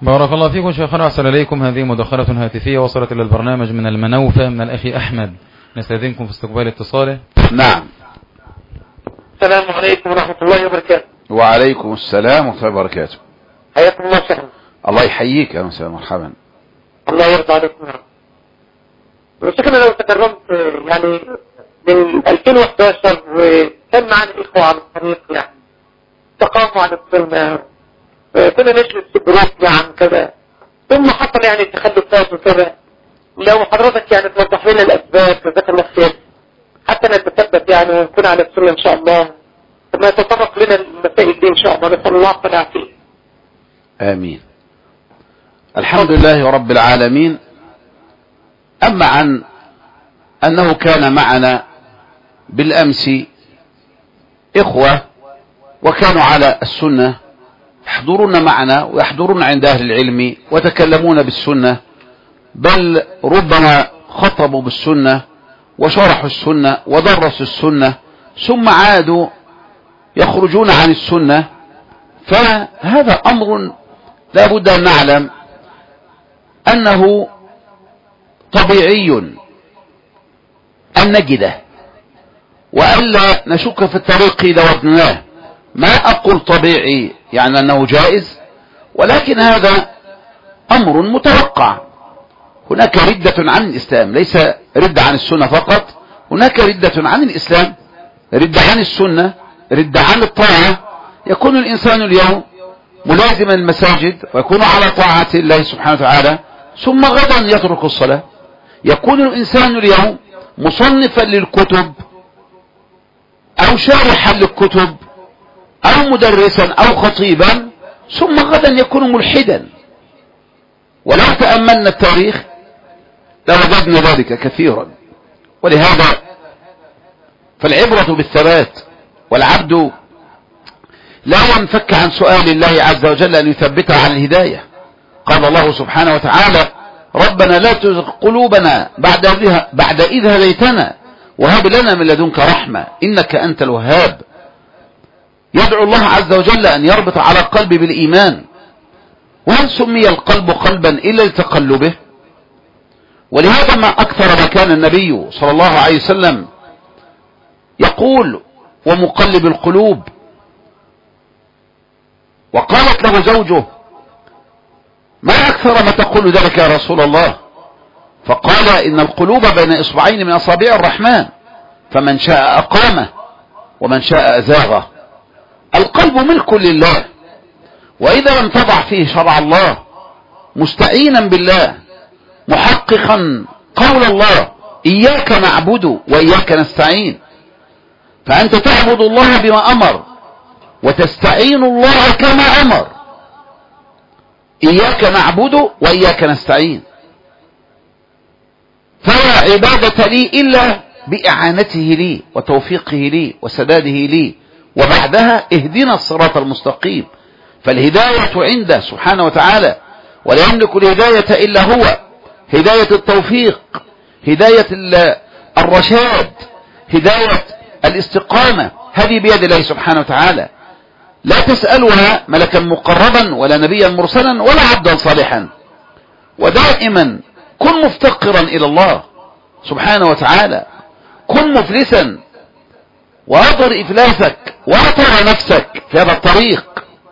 بارك الله فيكم شيخنا وأحسن إليكم. هذه مداخلة هاتفية وصلت إلى البرنامج من المنوفة من الأخ أحمد، نستأذنكم في استقبال اتصاله. نعم. السلام عليكم ورحمة الله وبركاته. وعليكم السلام ورحمة الله وبركاته. حياكم الله شيخنا. الله يحييك يا مساء مرحبا. الله يرضى عليكم يا رب. شيخنا لو تكرمت يعني من 2011 وكان معنا إخوة على الطريق يعني تقاموا على السنة، كنا نجلس في جروب يعني كذا، ثم حصل يعني تخلفات وكذا. لو حضرتك يعني توضح لنا الأسباب جزاك الله خير حتى نتثبت يعني ونكون على السنة إن شاء الله، ثم يتطرق لنا المسائل دي إن شاء الله. نسأل الله العافية. آمين. الحمد لله رب العالمين. أما عن أنه كان معنا بالأمس إخوة وكانوا على السنة يحضرون معنا ويحضرون عند أهل العلم وتكلمون بالسنة، بل ربما خطبوا بالسنة وشرحوا السنة ودرسوا السنة ثم عادوا يخرجون عن السنة. فهذا أمر لا بد أن نعلم أنه طبيعي أن نجده وألا نشك في الطريق إذا وجدناه. ما أقول طبيعي يعني أنه جائز، ولكن هذا أمر متوقع. هناك ردة عن الإسلام، ليس ردة عن السنة فقط، هناك ردة عن الإسلام، ردة عن السنة، ردة عن الطاعة. يكون الإنسان اليوم ملازما المساجد ويكون على طاعة الله سبحانه وتعالى، ثم غدا يترك الصلاة. يكون الإنسان اليوم مصنفا للكتب أو شارحا للكتب أو مدرسا أو خطيبا، ثم غدا يكون ملحدا. ولو تأملنا التاريخ لوجدنا ذلك كثيرا. ولهذا فالعبرة بالثبات، والعبد لا ينفك عن سؤال الله عز وجل أن يثبته على الهداية. قال الله سبحانه وتعالى: ربنا لا تزغ قلوبنا بعد إذ هديتنا وهب لنا من لدنك رحمة إنك أنت الوهاب. يدعو الله عز وجل أن يربط على القلب بالإيمان. وهل سمي القلب قلبا إلا لتقلبه؟ ولهذا ما أكثر ما كان النبي صلى الله عليه وسلم يقول: ومقلب القلوب. وقالت له زوجه: ما أكثر ما تقول ذلك يا رسول الله؟ فقال: إن القلوب بين إصبعين من أصابع الرحمن، فمن شاء أقامه ومن شاء أزاغه. القلب ملك لله، وإذا لم تضع فيه شرع الله مستعينا بالله محققا قول الله: إياك نعبد وإياك نستعين، فأنت تعبد الله بما أمر وتستعين الله كما أمر. إياك نعبد وإياك نستعين، فلا عبادة لي إلا بإعانته لي وتوفيقه لي وسداده لي، وبعدها اهدنا الصراط المستقيم. فالهداية عنده سبحانه وتعالى، ولا يملك الهداية إلا هو. هداية التوفيق، هداية الرشاد، هداية الاستقامة، هذه بيد الله سبحانه وتعالى. لا تسألها ملكا مقربا ولا نبيا مرسلا ولا عبدا صالحا. ودائما كن مفتقرا إلى الله سبحانه وتعالى، كن مفلسا وأظهر إفلاسك وأطر نفسك في هذا الطريق.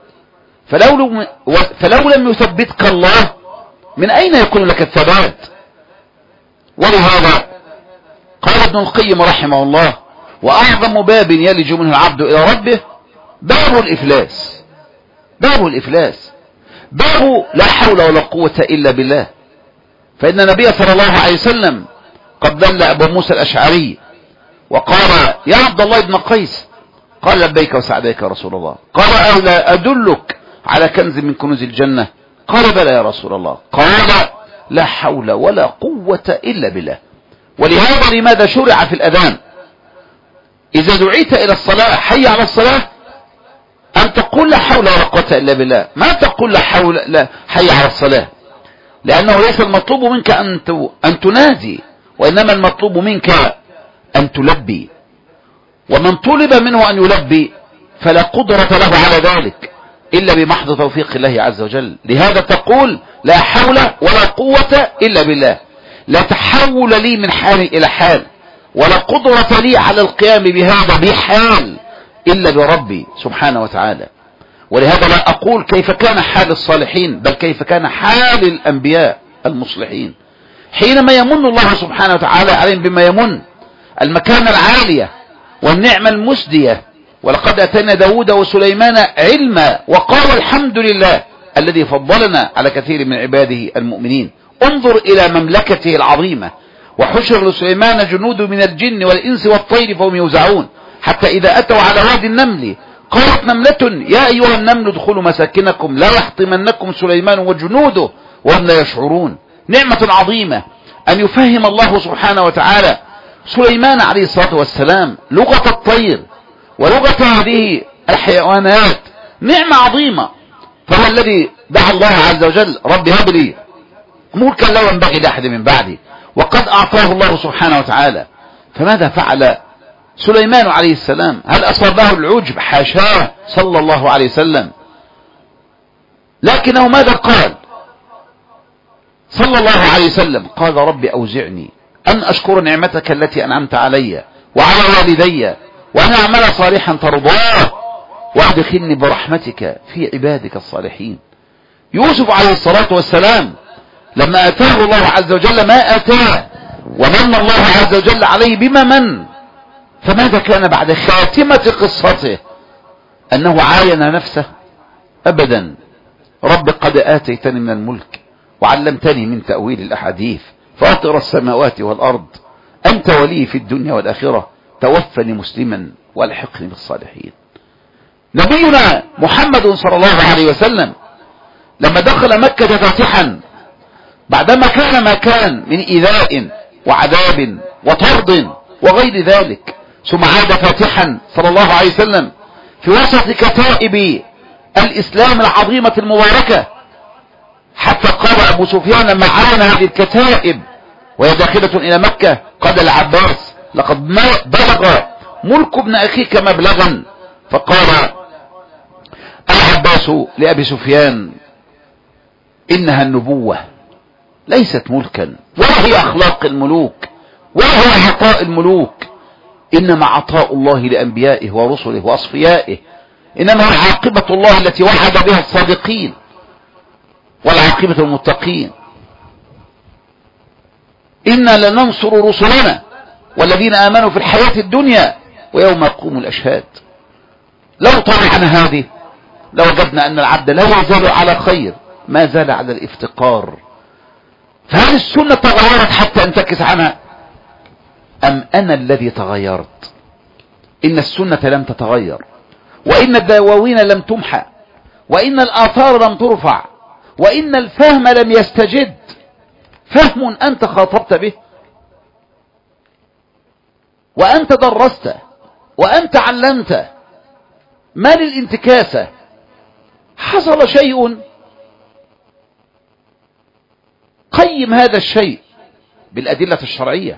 فلو لم يثبتك الله من أين يكون لك الثبات؟ ولهذا قال ابن القيم رحمه الله: وأعظم باب يلج منه العبد إلى ربه باب الإفلاس. باب الإفلاس، باب لا حول ولا قوة إلا بالله. فإن النبي صلى الله عليه وسلم قد دل أبو موسى الأشعري وقال: يا عبد الله بن قيس. قال: لبيك وسعديك يا رسول الله. قال: ألا أدلك على كنز من كنوز الجنة؟ قال: بلى يا رسول الله. قال: لا حول ولا قوة إلا بالله. ولهذا لماذا شرع في الأذان إذا دعيت إلى الصلاة حي على الصلاة أن تقول لا حول ولا قوة إلا بالله، ما تقول لا حول لا حي على الصلاة، لأنه ليس المطلوب منك أن تنادي، وإنما المطلوب منك أن تلبي. ومن طلب منه أن يلبي فلا قدرة له على ذلك، إلا بمحض توفيق الله عز وجل. لهذا تقول لا حول ولا قوة إلا بالله. لا تحول لي من حال إلى حال، ولا قدرة لي على القيام بهذا بحال إلا بربي سبحانه وتعالى. ولهذا لا أقول كيف كان حال الصالحين، بل كيف كان حال الأنبياء المصلحين حينما يمن الله سبحانه وتعالى عليهم بما يمن، المكانة العالية والنعمة المسدية. ولقد أتينا داود وسليمان علما وقالوا الحمد لله الذي فضلنا على كثير من عباده المؤمنين. انظر إلى مملكته العظيمة. وحشر لسليمان جنود من الجن والإنس والطير فهم يوزعون حتى إذا أتوا على وادي النمل قالت نملة يا أيها النمل ادخلوا مساكنكم لا يحطمنكم سليمان وجنوده وهم لا يشعرون. نعمة عظيمة أن يفهم الله سبحانه وتعالى سليمان عليه الصلاة والسلام لغة الطير ولغة هذه الحيوانات. نعمة عظيمة. فهو الذي دعا الله عز وجل رب هب لي ملكا لا ينبغي لأحد من بعدي، وقد أعطاه الله سبحانه وتعالى. فماذا فعل سليمان عليه السلام؟ هل أصابه العجب؟ حاشاه صلى الله عليه وسلم. لكنه ماذا قال صلى الله عليه وسلم؟ قال رب أوزعني أن أشكر نعمتك التي أنعمت علي وعلى والدي وأن أعمل صالحا ترضاه وأدخلني برحمتك في عبادك الصالحين. يوسف عليه الصلاة والسلام لما أتاه الله عز وجل ما أتاه ومن الله عز وجل عليه بما من، فماذا كان بعد خاتمة قصته؟ أنه عاين نفسه؟ أبدا. رب قد آتيتني من الملك وعلمتني من تأويل الأحاديث فاطر السماوات والأرض أنت ولي في الدنيا والآخرة توفني مسلما والحقني بالصالحين. نبينا محمد صلى الله عليه وسلم لما دخل مكة فاتحا بعدما كان ما كان من إيذاء وعذاب وطرد وغير ذلك، ثم عاد فاتحا صلى الله عليه وسلم في وسط كتائب الإسلام العظيمة المباركة، حتى قال أبو سفيان لما عاين هذه الكتائب وهي داخلة إلى مكة قال العباس لقد بلغ ملك ابن أخيك مبلغا، فقال العباس لأبي سفيان إنها النبوة ليست ملكا ولا هي أخلاق الملوك ولا هي عطاء الملوك، إنما عطاء الله لأنبيائه ورسله وأصفيائه، إنما عاقبة الله التي وعد بها الصادقين والعاقبة المتقين. إنا لننصر رسلنا والذين آمنوا في الحياة الدنيا ويوم يقوم الأشهاد. لو طلعنا هذه لوجدنا أن العبد لا يزال على خير ما زال على الافتقار. فهل السنة تغيرت حتى انتكس عنها أم أنا الذي تغيرت؟ إن السنة لم تتغير، وإن الدواوين لم تمحى، وإن الآثار لم ترفع، وإن الفهم لم يستجد. فهم أنت خاطبت به وأنت درست وأنت علمت، ما للانتكاسة؟ حصل شيء قيم هذا الشيء بالأدلة الشرعية.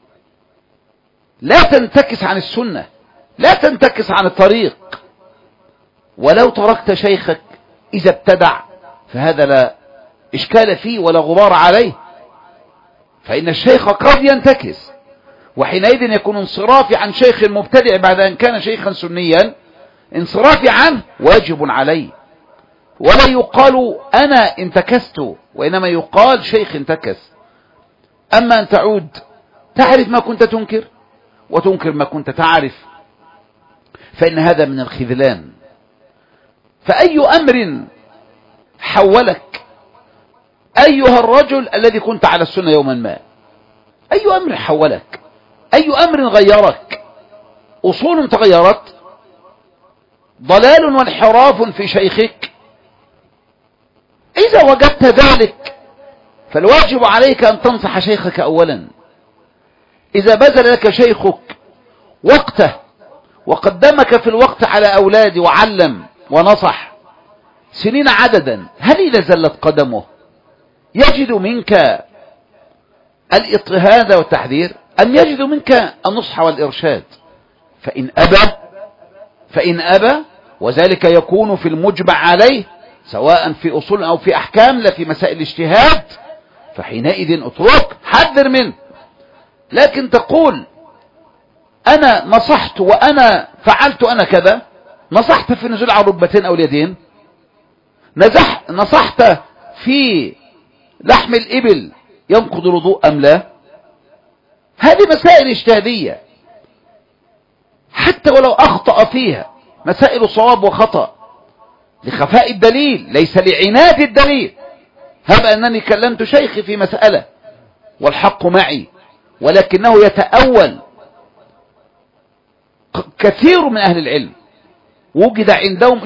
لا تنتكس عن السنة، لا تنتكس عن الطريق. ولو تركت شيخك إذا ابتدع فهذا لا إشكال فيه ولا غبار عليه، فإن الشيخ قد ينتكس، وحينئذ يكون انصرافي عن شيخ مبتدع بعد أن كان شيخا سنيا انصرافي عنه واجب عليه، ولا يقال أنا انتكست، وإنما يقال شيخ انتكس. أما أن تعود تعرف ما كنت تنكر وتنكر ما كنت تعرف، فإن هذا من الخذلان. فأي أمر حولك أيها الرجل الذي كنت على السنة يوما ما؟ أي أمر حولك؟ أي أمر غيرك؟ أصول تغيرت؟ ضلال وانحراف في شيخك؟ إذا وجدت ذلك فالواجب عليك أن تنصح شيخك أولا. إذا بذل لك شيخك وقته وقدمك في الوقت على أولادي وعلم ونصح سنين عددا، هل إذا زلت قدمه يجد منك الاضطهاد والتحذير أم يجد منك النصح والإرشاد؟ فإن أبى وذلك يكون في المجمع عليه سواء في أصول أو في أحكام لا في مسائل الاجتهاد، فحينئذ اترك، حذر منه. لكن تقول أنا نصحت وأنا فعلت أنا كذا، نصحت في النزول على الركبتين أو اليدين، نصحت في لحم الإبل ينقض الوضوء أم لا، هذه مسائل اجتهادية حتى ولو أخطأ فيها، مسائل صواب وخطأ لخفاء الدليل ليس لعناد الدليل. هب أنني كلمت شيخي في مسألة والحق معي، ولكنه يتأول. كثير من أهل العلم وجد عندهم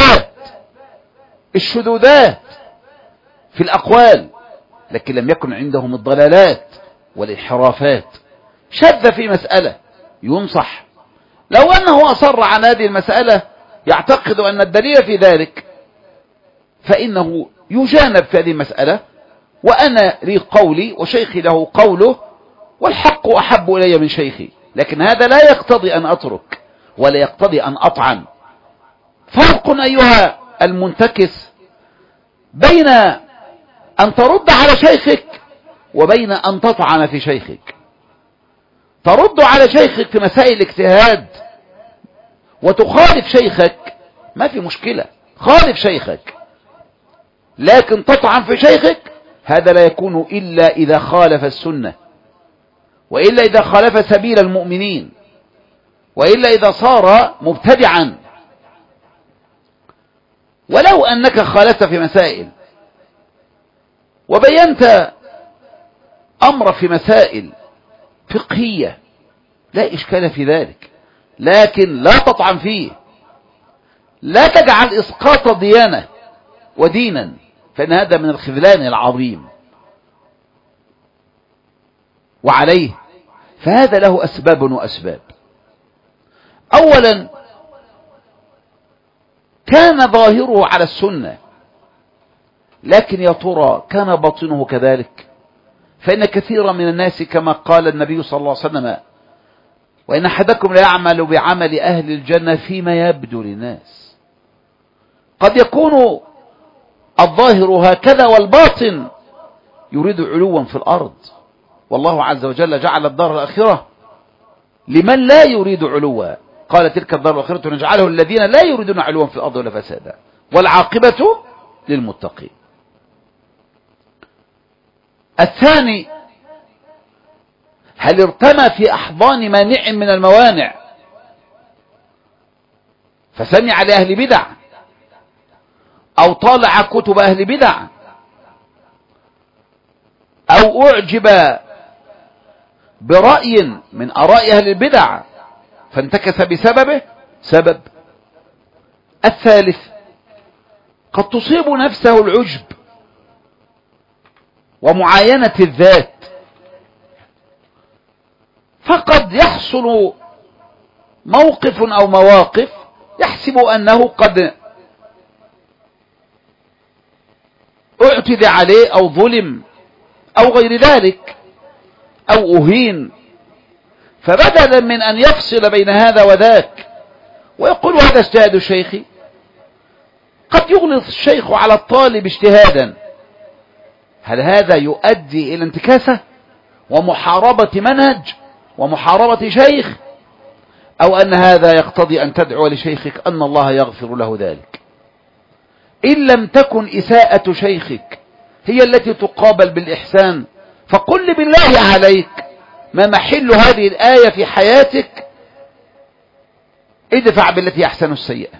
الشذوذات في الأقوال، لكن لم يكن عندهم الضلالات والانحرافات. شذ في مسألة ينصح، لو أنه أصر عن هذه المسألة يعتقد أن الدليل في ذلك، فإنه يجانب في هذه المسألة، وأنا لي قولي وشيخي له قوله، والحق أحب إلي من شيخي. لكن هذا لا يقتضي أن أترك ولا يقتضي أن أطعن. فرق أيها المنتكس بين أن ترد على شيخك وبين أن تطعن في شيخك. ترد على شيخك في مسائل الاجتهاد وتخالف شيخك، ما في مشكلة، خالف شيخك. لكن تطعن في شيخك هذا لا يكون إلا إذا خالف السنة، وإلا إذا خالف سبيل المؤمنين، وإلا إذا صار مبتدعا. ولو أنك خالفت في مسائل وبينت أمر في مسائل فقهية لا إشكال في ذلك، لكن لا تطعن فيه، لا تجعل إسقاط ديانة ودينا، فإن هذا من الخذلان العظيم. وعليه فهذا له أسباب وأسباب. أولا كان ظاهره على السنة، لكن يا ترى كان باطنه كذلك؟ فإن كثيرا من الناس كما قال النبي صلى الله عليه وسلم: وإن أحدكم لا يعمل بعمل أهل الجنة فيما يبدو للناس. قد يكون الظاهر هكذا والباطن يريد علوا في الأرض، والله عز وجل جعل الدار الآخرة لمن لا يريد علوا. قال: تلك الدار الآخرة نجعله الذين لا يريدون علوا في الأرض ولا فسادا والعاقبة للمتقين. الثاني: هل ارتمى في أحضان مانع من الموانع فسمع لأهل بدع، أو طالع كتب أهل بدع، أو أعجب برأي من آراء أهل البدع فانتكس بسببه؟ سبب. الثالث: قد تصيب نفسه العجب ومعاينة الذات، فقد يحصل موقف أو مواقف يحسب أنه قد اعتدى عليه أو ظلم أو غير ذلك أو أهين، فبدلا من أن يفصل بين هذا وذاك ويقول هذا اجتهاد شيخي، قد يغلظ الشيخ على الطالب اجتهادا. هل هذا يؤدي إلى انتكاسة ومحاربة منهج ومحاربة شيخ، أو أن هذا يقتضي أن تدعو لشيخك أن الله يغفر له ذلك؟ إن لم تكن إساءة شيخك هي التي تقابل بالإحسان، فقل بالله عليك ما محل هذه الآية في حياتك: ادفع بالتي أحسن السيئة.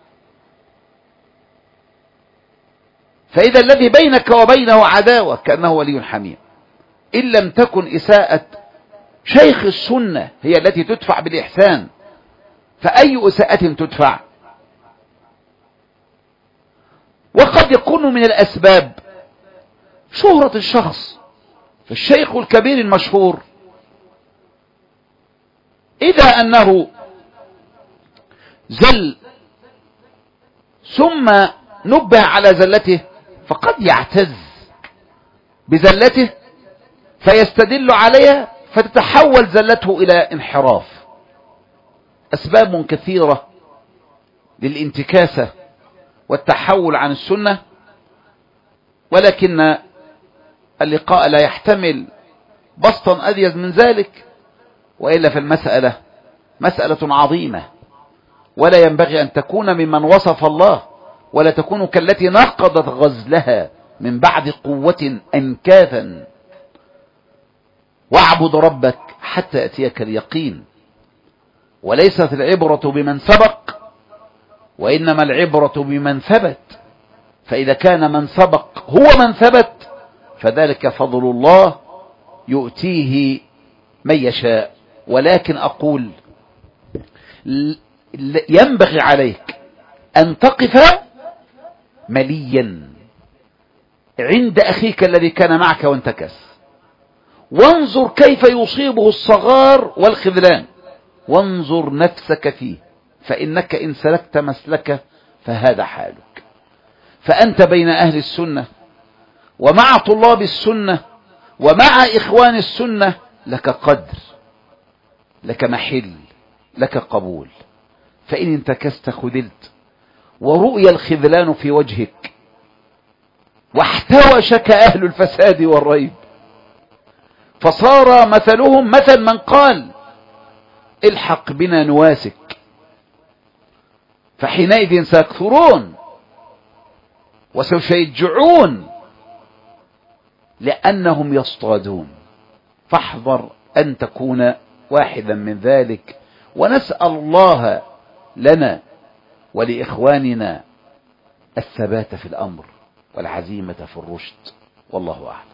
فإذا الذي بينك وبينه عداوة كأنه ولي حميم. إن لم تكن إساءة شيخ السنة هي التي تدفع بالإحسان، فأي إساءة تدفع؟ وقد يكون من الأسباب شهرة الشخص. فالشيخ الكبير المشهور إذا أنه زل ثم نبه على زلته فقد يعتز بزلته فيستدل عليها فتتحول زلته إلى انحراف. أسباب كثيرة للانتكاسة والتحول عن السنة، ولكن اللقاء لا يحتمل بسطا أزيد من ذلك، وإلا فالمسألة مسألة عظيمة، ولا ينبغي أن تكون ممن وصف الله، ولا تكون كالتي نقضت غزلها من بعد قوة أنكاثا. واعبد ربك حتى يأتيك اليقين. وليست العبرة بمن سبق، وإنما العبرة بمن ثبت. فإذا كان من سبق هو من ثبت فذلك فضل الله يؤتيه من يشاء. ولكن أقول ينبغي عليك أن تقف مليا عند أخيك الذي كان معك وانتكس، وانظر كيف يصيبه الصغار والخذلان، وانظر نفسك فيه، فإنك إن سلكت مسلك فهذا حالك. فأنت بين أهل السنة ومع طلاب السنة ومع إخوان السنة لك قدر، لك محل، لك قبول. فإن انتكست خذلت، ورؤي الخذلان في وجهك، واحتوشك أهل الفساد والريب، فصار مثلهم مثل من قال الحق بنا نواسك، فحينئذ سيكثرون وسوف يجعون لأنهم يصطادون. فاحذر أن تكون واحدا من ذلك، ونسأل الله لنا ولإخواننا الثبات في الأمر والعزيمة في الرشد، والله أعلم.